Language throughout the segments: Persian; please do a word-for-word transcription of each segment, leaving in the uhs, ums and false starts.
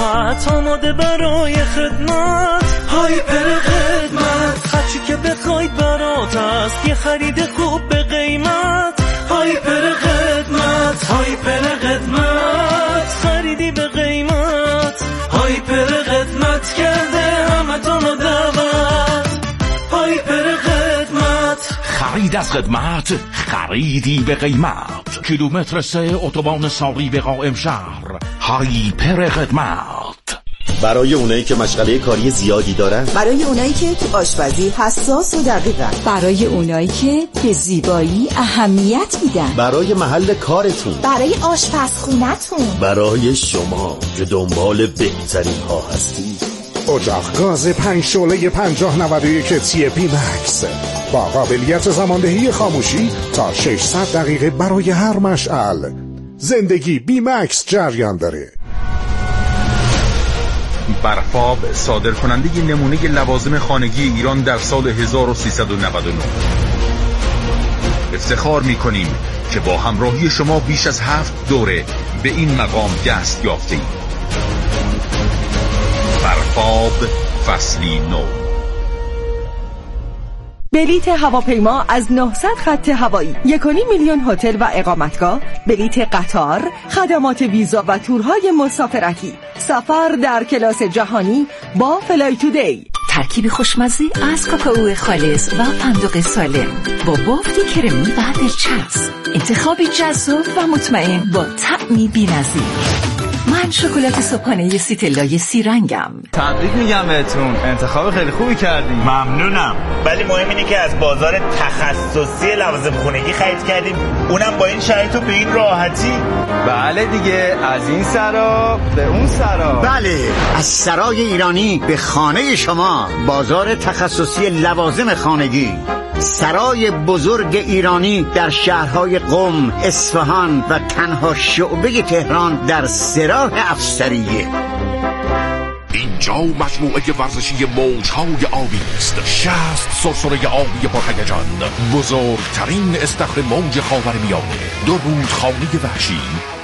راحت آماده برای خدمت. هایپر خدمت، هرچی که بخواید برات هست، یه خرید خوب به قیمت. هایپر خدمت، هایپر خدمت، خریدی به قیمت. هایپر خدمت کرده همتون دعوت. هایپر خدمت، خرید از خدمت، خریدی به قیمت. کیلومتر سه اتوبان ساری به قائم شهر. هایپر خدمت. برای اونایی که مشغله کاری زیادی دارن، برای اونایی که تو آشپزی حساس و دقیقن، برای اونایی که به زیبایی اهمیت میدن، برای محل کارتون، برای آشپزخونتون، برای شما که دنبال بهترین ها هستی. اجاق گاز پنج شعله پنجاه نود و یک تی پی مکس با قابلیت زماندهی خاموشی تا ششصد دقیقه برای هر مشعل. زندگی بی مکس جریان داره. برفاب صادر کننده نمونه لوازم خانگی ایران در سال هزار و سیصد و نود و نه. افتخار می‌کنیم که با همراهی شما بیش از هفت دوره به این مقام دست یافتیم. برفاب فصلی نو. بلیت هواپیما از نهصد خط هوایی، یک و نیم میلیون هتل و اقامتگاه، بلیت قطار، خدمات ویزا و تورهای مسافرتی، سفر در کلاس جهانی با فلای تودی. ترکیب خوشمزه از کاکائو خالص و فندق سالم با بافتی کرمی و دلچسب. انتخابی جذاب و مطمئن با طعمی بی‌نظیر. من شکلات صبحانه سیتلای سی رنگم. تبریک میگم بهتون، انتخاب خیلی خوبی کردیم. ممنونم. ولی مهم اینه که از بازار تخصصی لوازم خونگی خرید کردیم، اونم با این شرایط و به این راحتی. بله دیگه، از این سرا به اون سرا. بله، از سرای ایرانی به خانه شما، بازار تخصصی لوازم خانگی. سرای بزرگ ایرانی در شهرهای قم، اصفهان و تنها شعبه تهران در سراح افسریه. اینجا مجموعه ورزشی موجهای آبی است. شصت سرسره آبی پرهیجان، بزرگترین استخر موج خاورمیانه، دو رودخانه وحشی.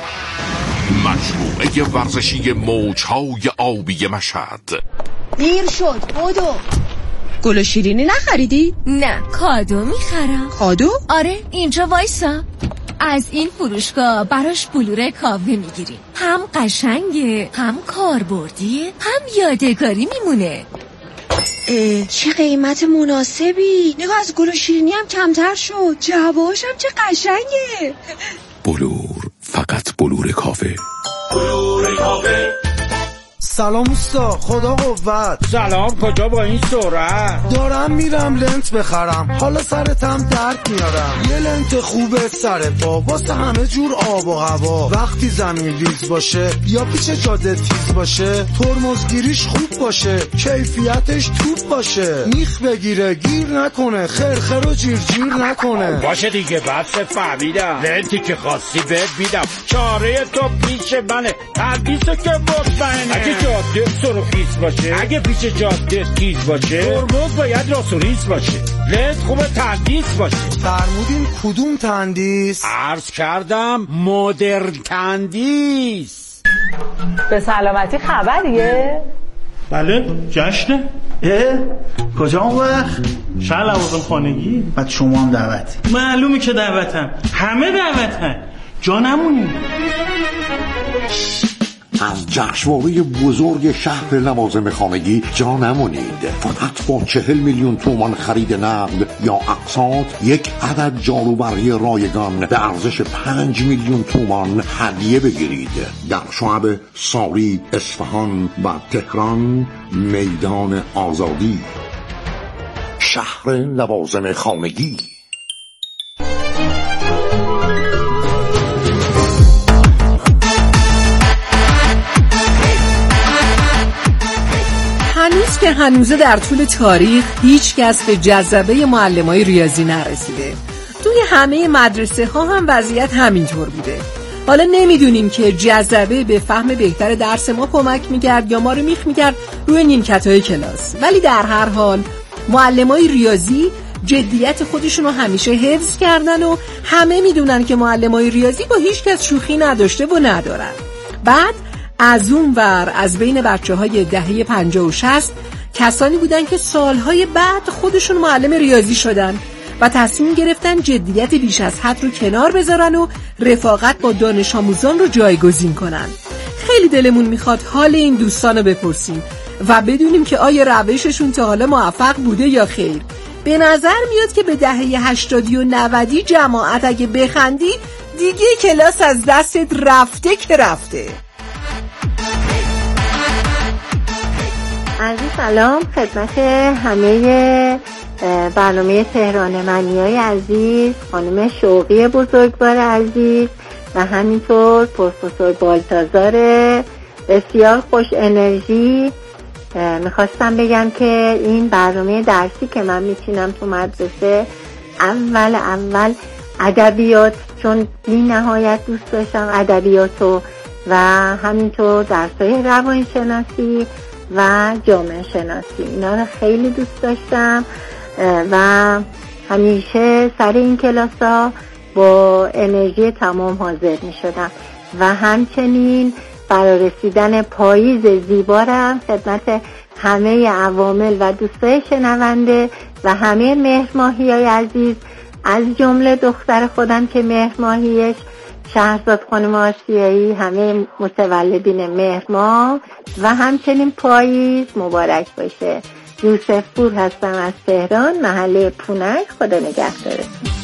مجموعه ورزشی موجهای آبی مشهد. دیر شد، بودو. گل و شیرینی نخریدی؟ نه، کادو میخرم. کادو؟ آره، اینجا وایسا. از این فروشگاه براش بلور کاوه میگیریم. هم قشنگه، هم کاربردیه، هم یادگاری میمونه. اه، چه قیمت مناسبی. نگاه، از گل و شیرینی هم کمتر شد. جوابش هم چه قشنگه. بلور، فقط بلور کاوه. بلور کاوه. سلام اوستا، خدا قوت. سلام، کجا با این سرعت؟ دارم میرم لنت بخرم، حالا سرتم درد میارم. یه لنت خوبه سر پا واسه همه جور آب و هوا. وقتی زمین ریز باشه یا پیچ جاده تیز باشه، ترمزگیریش خوب باشه، کیفیتش توپ باشه، میخ بگیره گیر نکنه، خرخر و جیر جیر نکنه. باشه دیگه، بس فهمیدم. لنتی که خواستی بهت میدم، چاره تو پیش منه، تردیسو که مطمئنه. اگه جاده سرخیز باشه، اگه پیش جاده تیز باشه، ترمز باید راست و ریز باشه، لنت خوبه تندیس باشه. فرمودین کدوم تندیس؟ عرض کردم مدرن تندیس. به سلامتی خبریه؟ بله، جشنه. اه کجا اون وقت؟ شهر لوازم خانگی. بعد شما هم دعوتی؟ معلومه که دعوتم، همه دعوتن، جا نمونیم. از جشنواره بزرگ شهر لوازم خانگی جا نمونید. فقط با چهل میلیون تومان خرید نقد یا اقساط، یک عدد جاروبرقی رایگان به ارزش پنج میلیون تومان هدیه بگیرید. در شعب ساری، اصفهان و تهران، میدان آزادی. شهر لوازم خانگی. هنوز که هنوزه در طول تاریخ هیچ کس به جذبه معلمای ریاضی نرسیده. توی همه مدرسه ها هم وضعیت همینطور بوده. حالا نمیدونیم که جذبه به فهم بهتر درس ما کمک میکرد یا ما رو میخ میکرد روی نیمکت‌های کلاس. ولی در هر حال معلمای ریاضی جدیت خودشون رو همیشه حفظ کردن و همه میدونن که معلمای ریاضی با هیچ کس شوخی نداشته و ندارن. بعد از اون ور از بین بچه های دهه پنجاه و شصت کسانی بودن که سالهای بعد خودشون معلم ریاضی شدن و تصمیم گرفتن جدیت بیش از حد رو کنار بذارن و رفاقت با دانش آموزان رو جایگزین کنن. خیلی دلمون میخواد حال این دوستان رو بپرسیم و بدونیم که آیا روششون تا حالا موفق بوده یا خیر. به نظر میاد که به دهه هشتادی و نودی جماعت اگه بخندی دیگه کلاس از دستت رفته که رفته. عزیز سلام خدمت همه برنامه تهران منیای عزیز، خانم شوقی بزرگوار عزیز و همینطور پروفسور بالتازار بسیار خوش انرژی. میخواستم بگم که این برنامه درسی که من میچینم تو مدرسه اول اول ادبیات، چون بی نهایت دوست داشتم ادبیاتو و همینطور درسای روانشناسی و جامعه شناسی، اینا رو خیلی دوست داشتم و همیشه سر این کلاس ها با انرژی تمام حاضر می شدم و همچنین برای رسیدن پاییز زیبارم خدمت همه عوامل و دوستای شنونده و همه مهرماهی های عزیز، از جمله دختر خودم که مهرماهیش شهرزاد خانم آسیایی، همه متولدین مهر ماه و همچنین پاییز مبارک باشه. یوسف پور هستم از تهران، محله پونک. خدا نگهدارتون.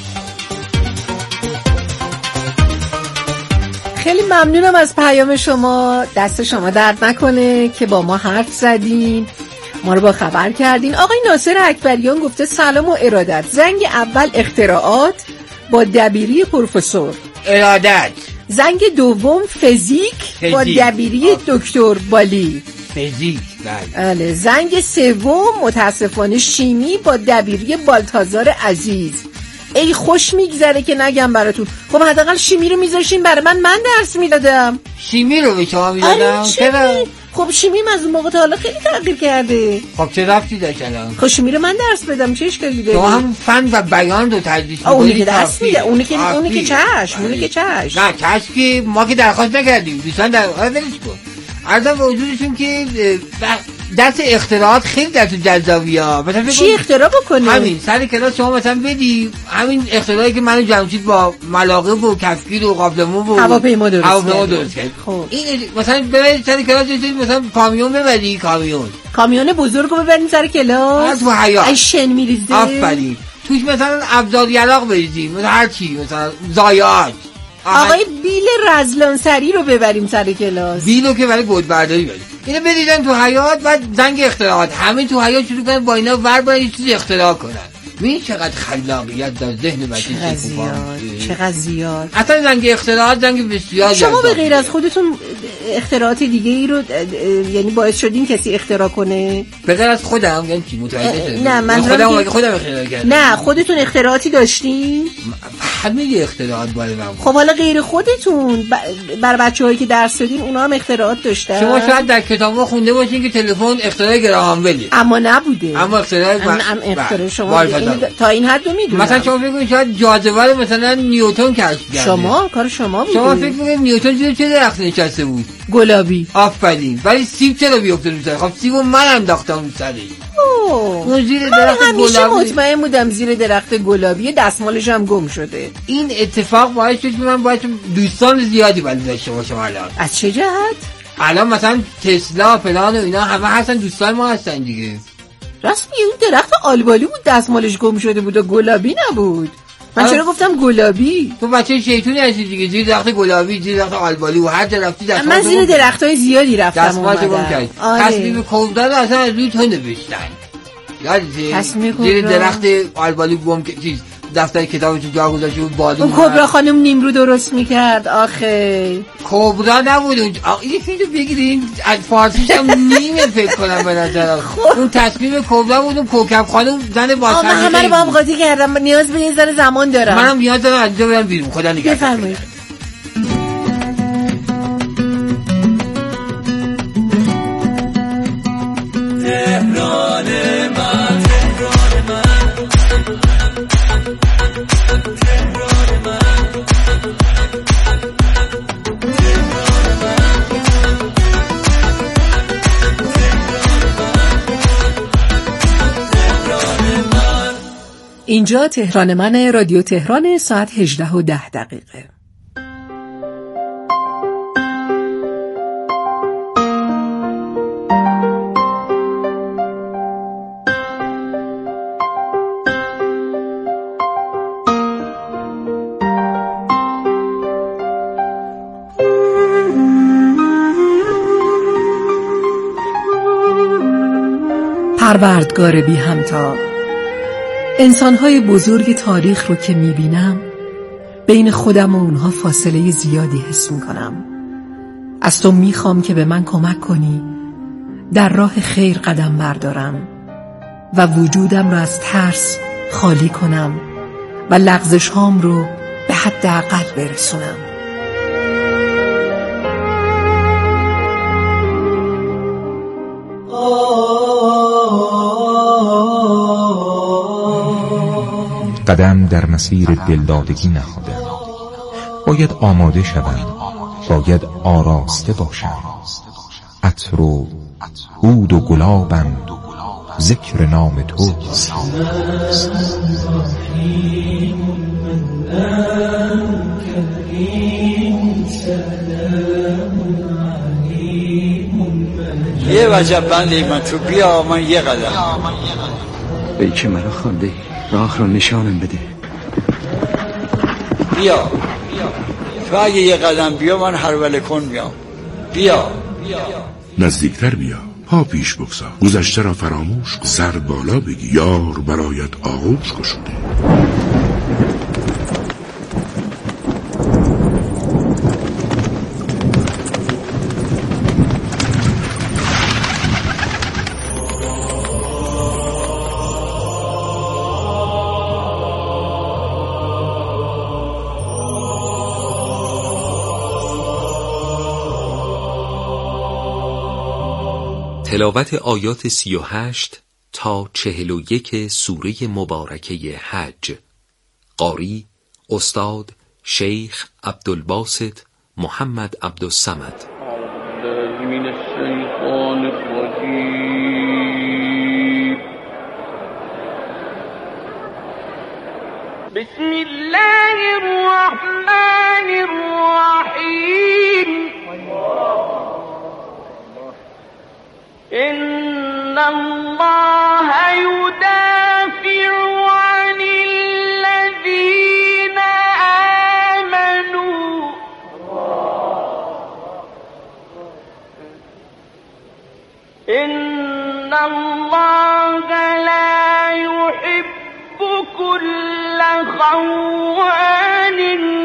خیلی ممنونم از پیام شما، دست شما درد نکنه که با ما حرف زدین، ما رو با خبر کردین. آقای ناصر اکبریان گفته سلام و ارادت. زنگ اول اختراعات با دبیری پروفسور ارادت. زنگ دوم فیزیک, فیزیک. با دبیری دکتر بالی فیزیک. بله. زنگ سوم متاسفانه شیمی با دبیری بالتازار عزیز. ای خوش میگذره که نگم براتون. خب حداقل شیمی رو میذاشین برای من، من درس میدادم. شیمی رو به شما میدادم؟ چرا؟ خب شیمی از اون موقع تا حالا خیلی تغییر کرده. خب چه رفتی داشت الان؟ خب شیمی رو من درس بدم، چه اشکالی داره؟ تو هم فن و بیان رو تدریس می‌کنی. اونی که درس میده، اونی که اونی که چشم، اونی که چشم. نه چشم که ما که درخواست نکردیم. دوستان در ولش کن. عرضم به حضورتون که درس اختراعات خیلی درس جذابیه. مثلا چی اختراع بکنی؟ همین سر کلاس شما مثلا بدی همین اختراعی که منو جمشید با ملاقه و کفگیر و قابلمه و هواپیما درست هواپیما درست کرد. خب این مثلا برای سر کلاس مثلا کامیون ببری، کامیون کامیون بزرگو ببریم سر کلاس تو حیاط ای شن میریزه. آفرین. توش مثلا ابزار یلاق بریزیم، مثلا هر چی، مثلا ضایعات. آقای بیل رزلانسری رو ببریم سر کلاس. بیلو که برای گودبرداری بریم. اینو بریزن تو حیاط، بعد زنگ اختراعات همه تو حیاط شروع کنن با اینا ور برن یه چیزی اختراع کنن. ببین چقدر خلاقیت در ذهن بچه. چقدر زیاد، چقدر زیاد. اصلا زنگ اختراعات زنگ بسیار. شما به غیر از خودتون اختراعات دیگه ای رو یعنی باعث شدین کسی اختراع کنه؟ به غیر از خودم یعنی چی متوجه؟ نه من خودم که... خودم اختراع کردم. نه خودتون اختراعاتی داشتین؟ همه اختراعات برای من. خب حالا غیر خودتون ب... برای بچه‌هایی که درس دادین اونا هم اختراعات داشتن؟ شما شاید در کتابا خونده باشین که تلفن اختراع گراهام بله. اما نبوده. اما اختراع من... ام اختراع شما تا این حد میدونم. مثلا شما فکر کنید شاید جاذبه رو مثلا نیوتن کشف کرده. شما کار شما بوده. شما فکر کنید نیوتن زیر چه درخت نشسته بود؟ گلابی. آفرین. ولی سیب چرا بیفته رو سرش؟ خب سیبو من انداختم رو سرش. اوه. اون زیر درخت گلابی. من همیشه مطمئن بودم زیر درخت گلابی، دستمالش هم گم شده. این اتفاق باعث شد که من باید دوستان زیادی باید داشته باشم الان. از چه جهت؟ الان مثلا تسلا فلان و اینا همه هستن دوستان ما هستن دیگه. راست میگی اون درخت آلبالی بود دستمالش گم شده بود و گلابی نبود. من چرا گفتم گلابی؟ تو بچه شیطونی هستی دیگه. زیر درخت گلابی، زیر درخت آلبالی و هر جا رفتی دستمال. من زیر درختای زیادی رفتم دستمال گم کرد. تصمیم کبرا رو اصلا از روی تو نوشتن. یادته؟ زیر درخت آلبالی گم چیز دفتر کتابش تو جا گذاشته بود بادو. اون کبرا خانم نیمرو درست میکرد آخه. کبرا نبود اون. این فیلمو بگیرین از فارسیش هم نیمه فکر کنم به نظرم. اون تصمیم کبرا بود. اون کوکب خانم زن با سلیقه. من همه رو با هم قاطی کردم. نیاز به یه ذره زمان دارم. منم نیاز دارم از اینجا برم بیرون. خدا نگهدار. بفرمایید. تهران من اینجا تهران من، رادیو تهران، ساعت هجده و ده دقیقه. پروردگار بی همتا، انسان‌های بزرگ تاریخ رو که می‌بینم بین خودم و اونها فاصله زیادی حس می‌کنم. از تو می‌خوام که به من کمک کنی در راه خیر قدم بردارم و وجودم رو از ترس خالی کنم و لغزش‌هام رو به حداقل برسونم. قدم در مسیر دلدادگی نهادم. باید آماده شوم، باید آراسته باشم. عطر و عود و گلابم، ذکر نام توست. یه وجب بندی من تو، بیا من یه قدم. ای که مرا خانده، راه رو نشانم بده. بیا تو، اگه یه قدم بیا من هروله کن میام. بیا نزدیکتر بیا، پا پیش بگذار، گذشته را فراموش کن، سر بالا بگی، یار برایت آغوش گشوده. تلاوت آیات سی و هشت تا چهل و یک سوره مبارکه حج. قاری استاد شیخ عبدالباسط محمد عبدالصمد. بسم الله الرحمن الرحیم. إن الله يدافع عن الذين آمنوا إن الله لا يحب كل خوان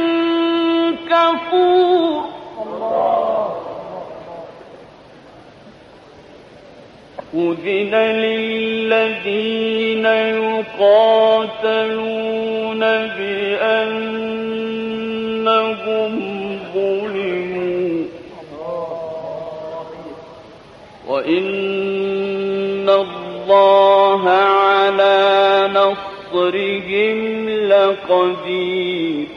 كفور. أذن للذين يقاتلون بأنهم ظلموا وإن الله على نصرهم لقدير.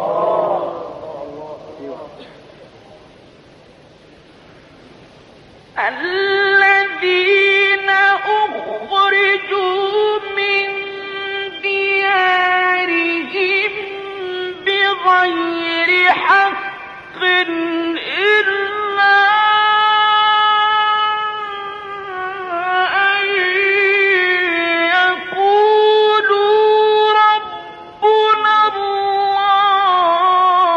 الذين أخرجوا من ديارهم بغير حق إلا أن يقولوا ربنا الله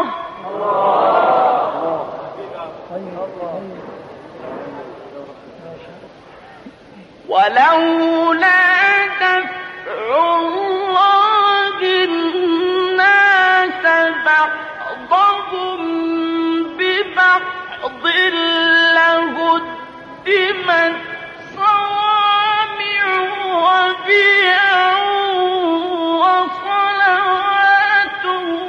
ولولا دفع الله الناس بعضهم ببعض لهدمت صوامع وبيع وصلوات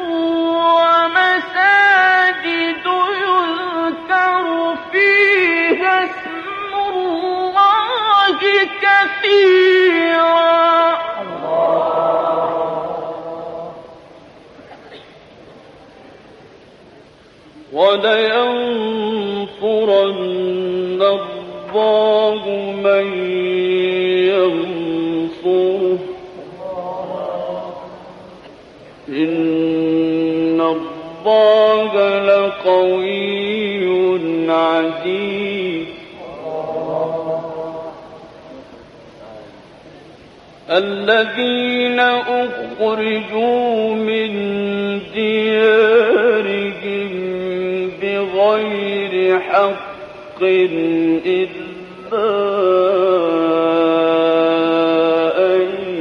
ومساجد يذكر فيها اسم الله كثيرا ولينصرن الله من ينصره إن الله لقوي عزيز الذين أخرجوا من ديارهم بغير حق إلا أن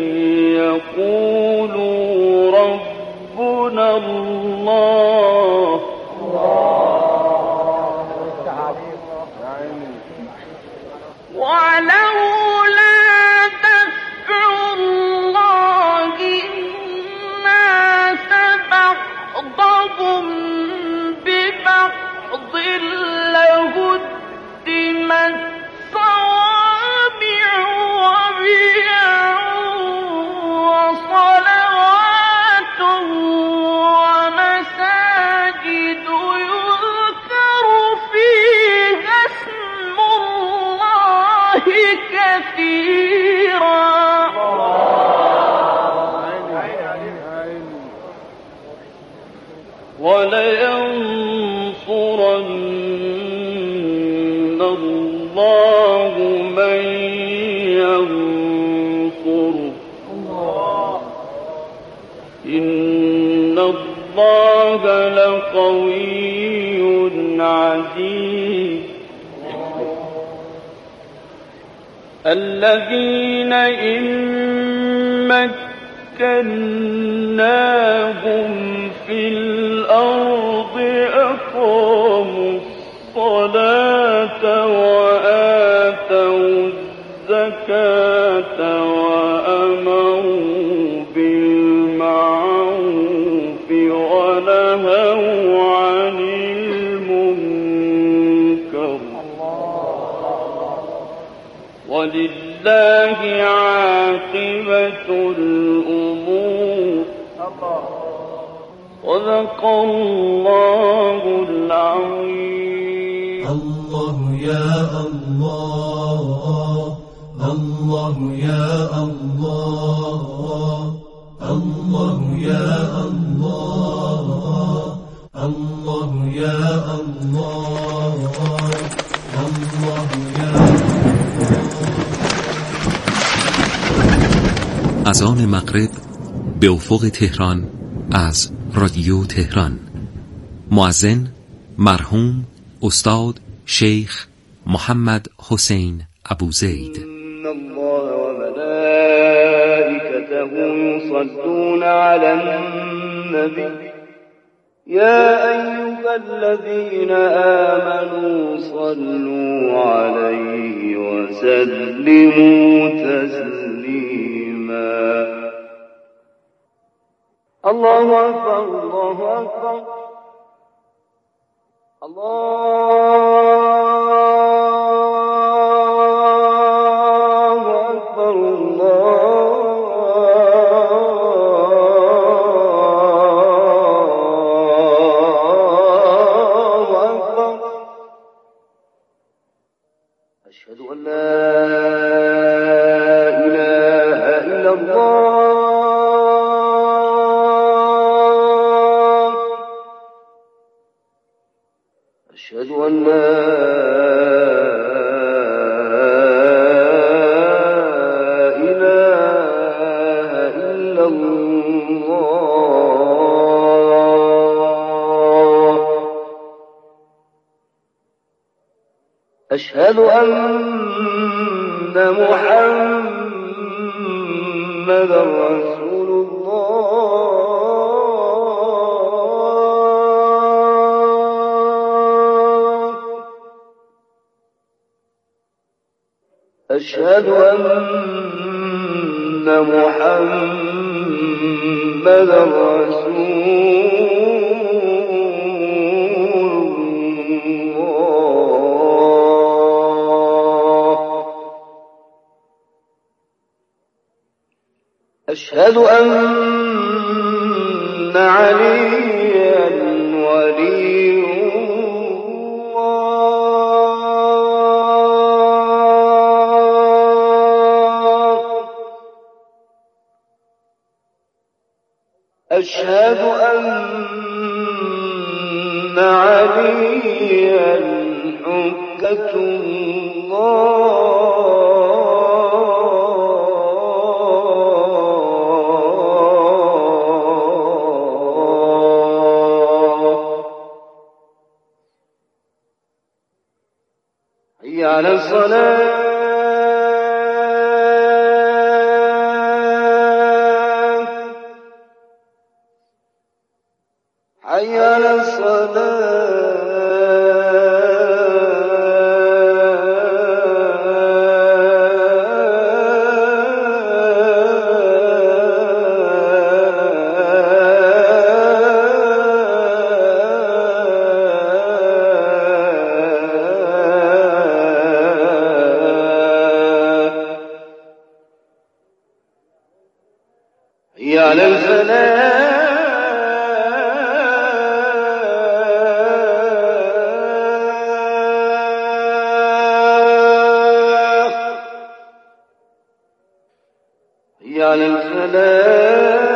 يقولوا ربنا الله ولولا دفع الله الناس بعضهم ببعض لهدمت صوامع وبيع وصلوات ومساجد يذكر فيها اسم الله كثيرا ولينصرن الله من ينصره إن الله لقوي عزيز الذين إن مكناهم في الأرض أقاموا الصلاة وآتوا الزكاة وأمروا بالمعروف ونهوا عن المنكر ولله عاقبة الأمور صدق الله العظيم. الله يا الله الله يا الله الله يا الله الله يا الله الله يا اذان مغرب به افق تهران از رادیو تهران. مؤذن مرحوم استاد شیخ محمد حسین ابوزید. إن الله وملائكته يصلون على النبي يا أيها الذين آمنوا صلوا عليه وسلموا تسليما. الله أكبر الله أكبر الله أكبر الله أكبر. أشهد أن لا إله إلا الله أشهد أن لا إله إلا الله أشهد أن محمدا رسول الله أشهد أن محمدا رسول الله أشهد أن عليا ولي أشهد أن عليا حجة الله حي على الصلاة حي على الصلاة حي على الفلاح حي على الفلاح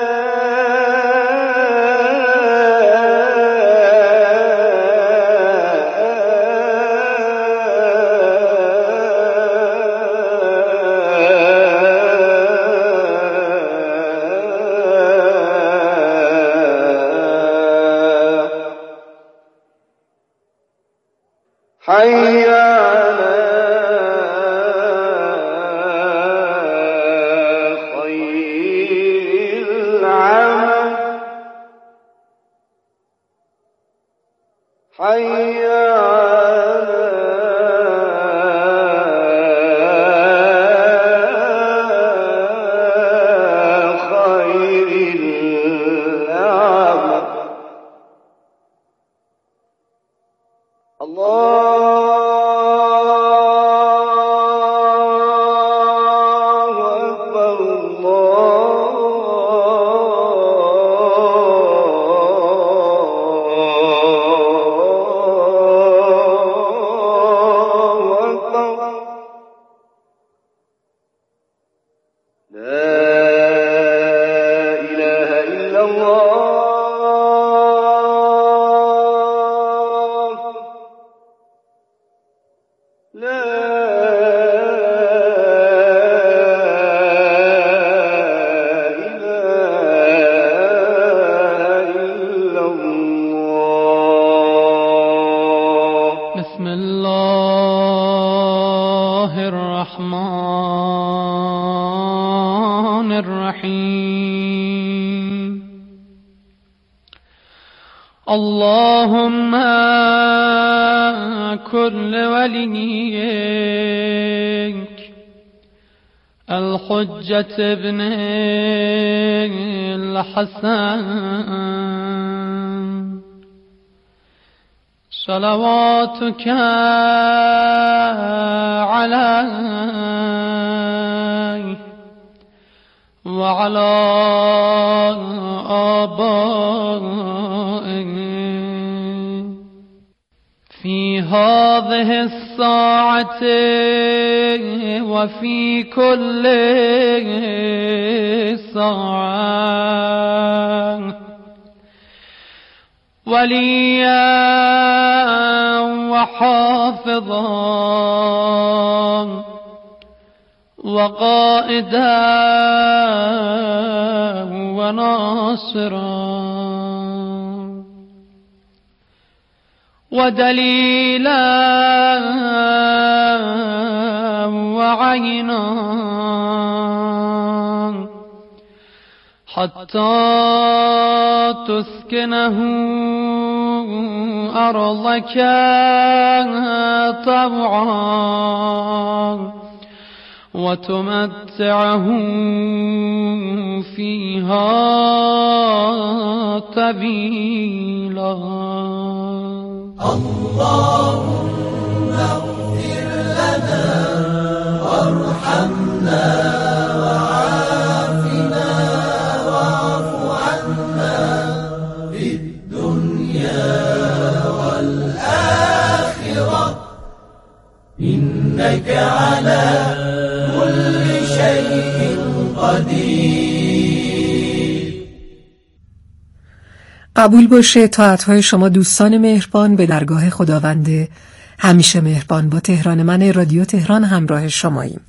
حي على خير العمل حي على خير العمل الله بسم الله الرحمن الرحيم اللهم كل وليك الحجة ابن الحسن صلواتك عليه وعلى آبائه في هذه الساعة وفي كل ساعة وليا وحافظا وقائدا وناصرا ودليلا وعينا حتى تسكنه أرضك طوعا وتمتعه فيها طويلا. اللهم اغفر لنا وارحمنا وعافنا واعف عنا في الدنيا والآخرة إنك على كل شيء قدير. قبول باشه طاعت‌های شما دوستان مهربان به درگاه خداوند همیشه مهربان. با تهران من رادیو تهران همراه شماییم.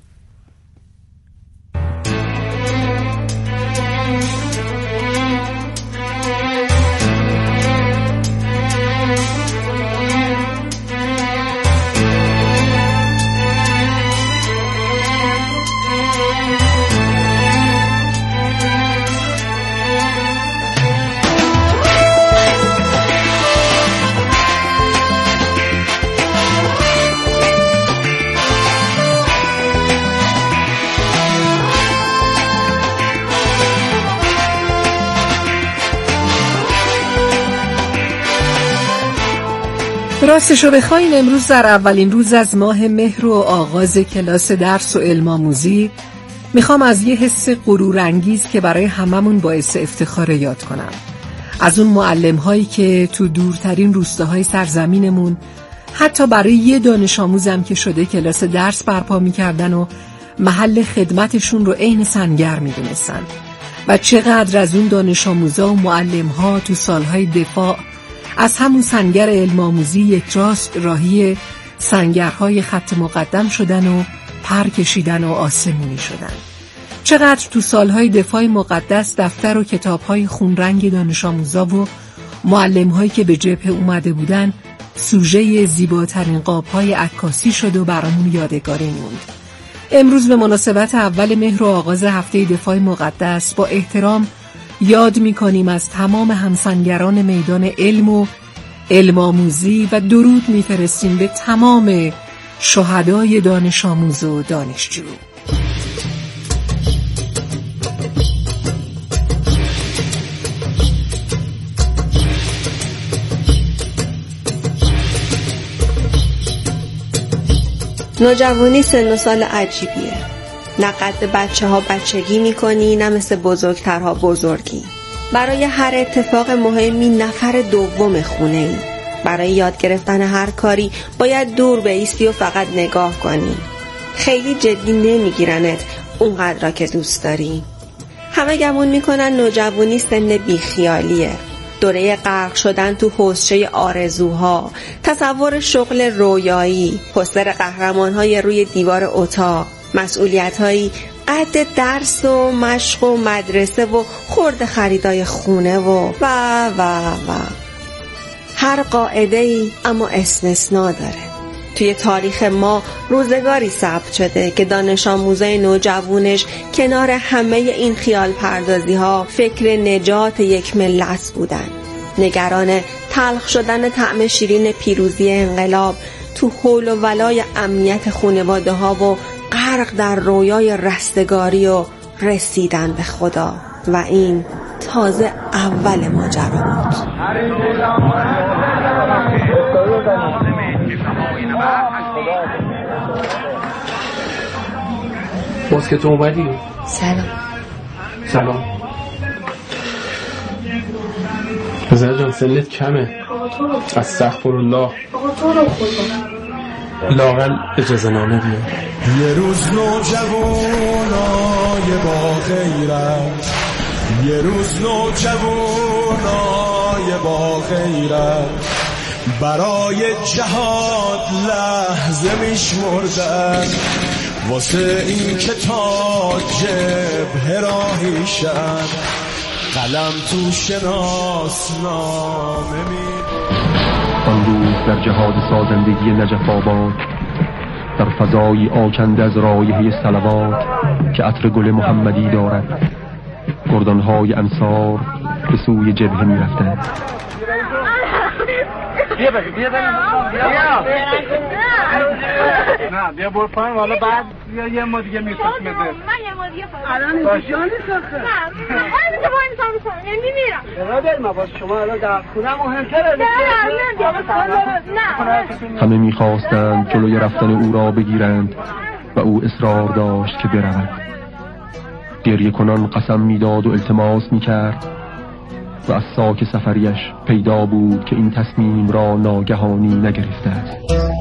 راستش رو بخواین امروز در اولین روز از ماه مهر و آغاز کلاس درس و علم آموزی میخوام از یه حس غرورانگیز که برای هممون باعث افتخار یاد کنم. از اون معلم هایی که تو دورترین روستاهای سرزمینمون حتی برای یه دانش آموزم که شده کلاس درس برپا میکردن و محل خدمتشون رو عین سنگر میدونستن و چقدر از اون دانش آموزا و معلم ها تو سالهای دفاع از همون سنگر علم آموزی یک راست راهی سنگرهای خط مقدم شدن و پر کشیدن و آسمونی شدن. چقدر تو سالهای دفاع مقدس دفتر و کتابهای خونرنگ دانش آموزا و معلم‌هایی که به جبهه اومده بودن سوژه زیباترین قاب‌های عکاسی شد و برامون یادگاری موند. امروز به مناسبت اول مهر و آغاز هفته دفاع مقدس با احترام یاد می‌کنیم از تمام همسنگران میدان علم و علم آموزی و درود می‌فرستیم به تمام شهدای دانش آموز و دانشجو. نوجوانی سن و سال عجیبیه. نه قد بچه ها بچگی میکنی نه مثل بزرگترها بزرگی. برای هر اتفاق مهمی نفر دوم خونه ای. برای یاد گرفتن هر کاری باید دور بایستی و فقط نگاه کنی. خیلی جدی نمیگیرنت اونقدر را که دوست داری. همه گمون میکنن نوجوانی سن بیخیالیه. دوره غرق شدن تو حوضچه آرزوها، تصور شغل رویایی، پوستر قهرمان‌های روی دیوار اتاق، مسئولیت‌هایی قد درس و مشق و مدرسه و خرد خریدای خونه و و و و هر قاعده‌ای اما استثناء داره. توی تاریخ ما روزگاری ثبت شده که دانش آموزای نوجوانش کنار همه این خیال پردازی ها فکر نجات یک ملت بودن. نگران تلخ شدن طعم شیرین پیروزی انقلاب تو حول و ولای امنیت خانواده ها و غرق در رویای رستگاری و رسیدن به خدا. و این تازه اول ماجرا بود. باز که تو اومدی؟ سلام. سلام. پسر جان سنت کمه. استغفرالله. لااقل اجازه نامه بیا. یه روز نوجوانای با غیرت، یه روز نوجوانای با غیرت برای جهاد لحظه میشمردن، واسه این که تا جبهه راهی شن قلم تو شناسنامه میبرد. آن روز در جهاد سازندگی نجف آباد در فضایی آکنده از رایحه صلوات که عطر گل محمدی دارد، گردانهای انصار به سوی جبهه می رفتند. بیا بیا بیا بیا نه بیا برو پایین والا بعد بیا یه ما دیگه میسوخت بده. من یه ما دیگه الان جانی سخته. نه من میگم وای میسام میسام یعنی میمیرم. برادر ما باز شما الان در خونه مهمتره. نه همه میخواستند جلوی رفتن او را بگیرند و او اصرار داشت که برود. گریه کنان قسم میداد و التماس میکرد و از ساک سفریش پیدا بود که این تصمیم را ناگهانی نگرفته است.